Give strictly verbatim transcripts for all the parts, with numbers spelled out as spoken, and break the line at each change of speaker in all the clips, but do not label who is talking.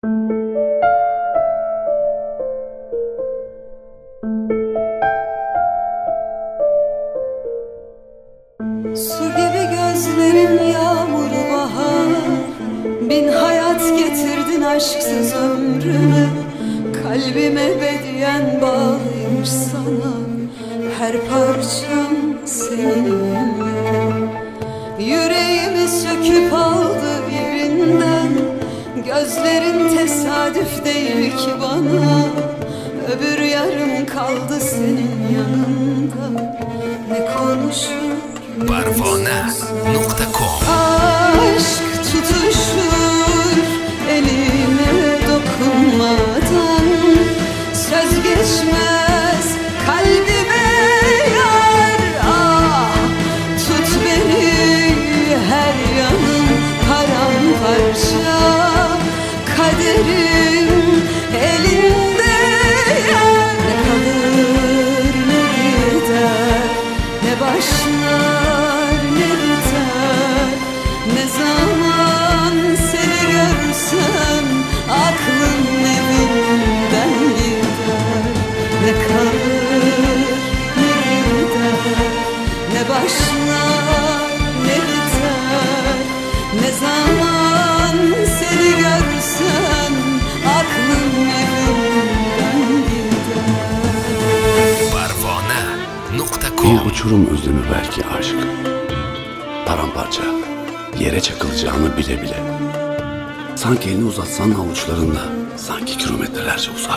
Su gibi gözlerin yağmuru bahar, bin hayat getirdin aşksız ömrüme. Kalbime ebediyen bağlıymış sana, her parçam seninle. Yüreğimi söküp aldı yerinden, gözlerin tesadüf değil ki bana. Öbür yarım kaldı senin yanında, ne konuşur
Parvona nokta com.
Aşk tutuşur eline dokunmadan, söz geçmez kalbime yar. Ah, tut beni her yanım paramparça, kaderim elinde yar. Ne kalır ne gider, ne başlar ne biter. Ne zaman seni görsem aklım evinden gider. Ne kalır ne gider, ne başlar ne biter. Ne zaman seni görsem aklım evinden gider.
Parvona nokta com.
Bir uçurum özlemi belki aşk, paramparça, yere çakılacağını bile bile. Sanki elini uzatsan avuçlarında, sanki kilometrelerce uzak.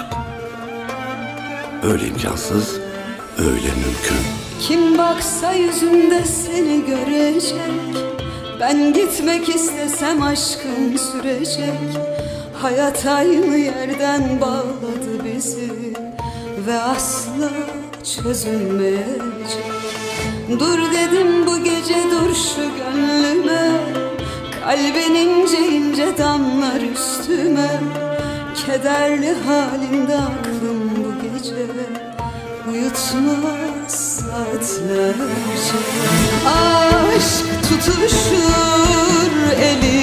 Öyle imkansız, öyle mümkün.
Kim baksa yüzümde seni görecek. Ben gitmek istesem aşkım sürecek. Hayat aynı yerden bağladı bizi ve asla çözülmeyecek. Dur dedim bu gece, dur şu gönlüme. Kalbin ince ince damlar üstüme. Kederli halinde aklım bu gece uyutmaz saatlerce. Aşk tutuşur eli